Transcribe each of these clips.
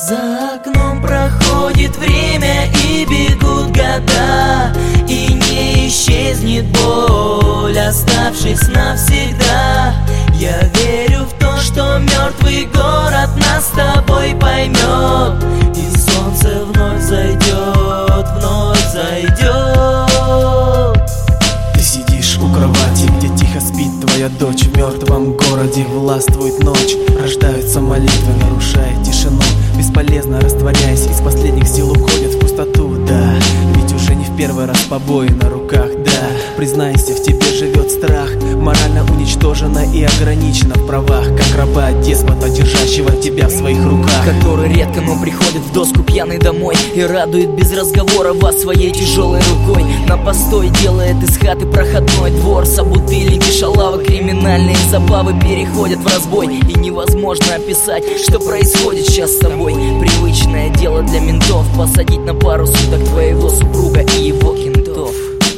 За окном проходит время и бегут года, и не исчезнет боль, оставшись навсегда. Я верю в то, что мертвый город нас с тобой поймет, и солнце вновь зайдет, вновь зайдет. Ты сидишь у кровати, где тихо спит твоя дочь. В мертвом городе властвует ночь, рождаются молитвы, нарушая тишину. Бесполезно растворяясь, из последних сил уходят в пустоту, да. Ведь уже не в первый раз побои на руках, да. Признайся, в тебе живет страх, морально уничтожена и ограничена в правах, как раба деспота, держащего тебя в своих руках, который редко, но приходит в доску пьяный домой и радует без разговора вас своей тяжелой рукой. На постой делает из хаты проходной двор, собутыльники, шалавы, криминальные забавы переходят в разбой, и невозможно описать, что происходит сейчас с тобой. Привычное дело для ментов посадить на пару суток твоего супруга и его кентов.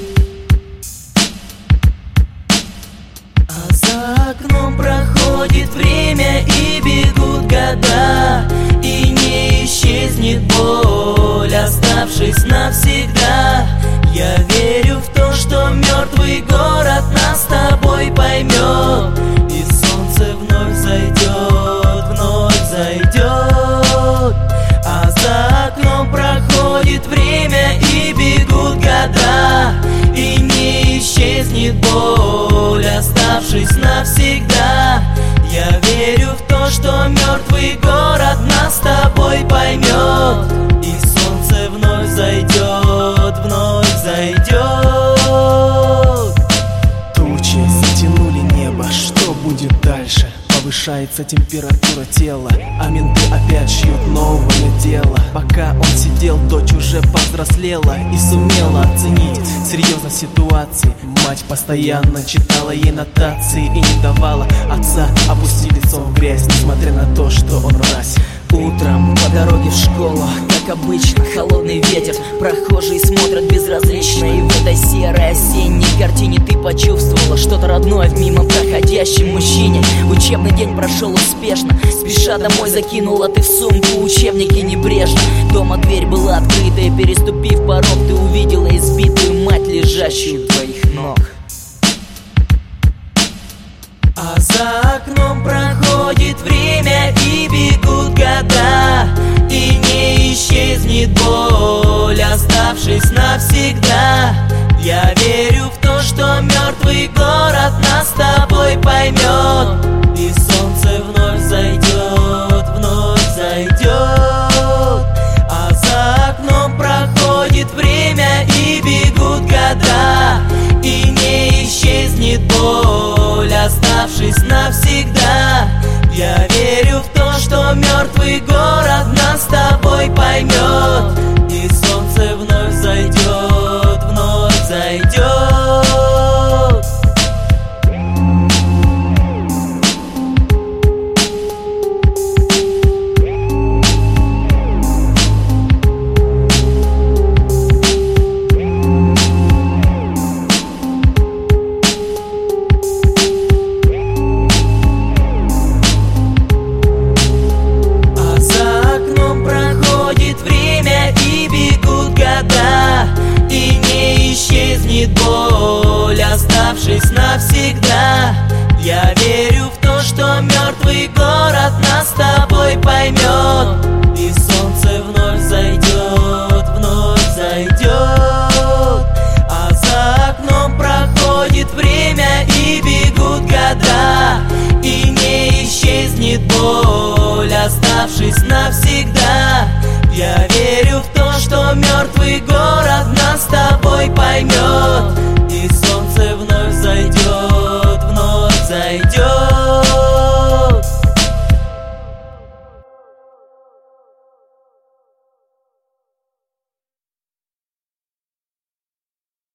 А за окном проходит время и бегут года, и не исчезнет боль, оставшись навсегда. Я верю в то, что мертвый город нас с тобой поймет, и солнце вновь зайдет, вновь зайдет. А за окном проходит время и бегут года, и не исчезнет боль, оставшись навсегда. Я верю в то, что мертвый город нас с тобой поймет, и солнце вновь зайдет, вновь зайдет. Тучи затянули небо, что будет дальше? Повышается температура тела, а менты опять шьют новое дело. Пока он сидел, дочь уже повзрослела и сумела оценить серьезность ситуации. Мать постоянно читала ей нотации и не давала отца опустить лицом в грязь, несмотря на то, что он мразь. Утром по дороге в школу, как обычно, холодный ветер. Прохожие смотрят безразлично, и в этой серой осенней картине ты почувствовала что-то родное в мимо проходящем мужчине. Учебный день прошел успешно, спеша домой закинула ты в сумку учебники небрежно. Дома дверь была открыта, и переступив порог, ты увидела избитую мать, лежащую у твоих ног. А за окном проходит время и бегут года, и не исчезнет боль, оставшись навсегда. Я верю в то, что мертвый город нас с тобой поймет, и солнце вновь зайдет, вновь зайдет. А за окном проходит время и бегут года, и не исчезнет боль, оставшись навсегда. Я верю в то, что мертвый город нас с тобой поймет, и солнце вновь зайдет, вновь зайдет. Боль, оставшись навсегда. Я верю в то, что мертвый город нас с тобой поймет,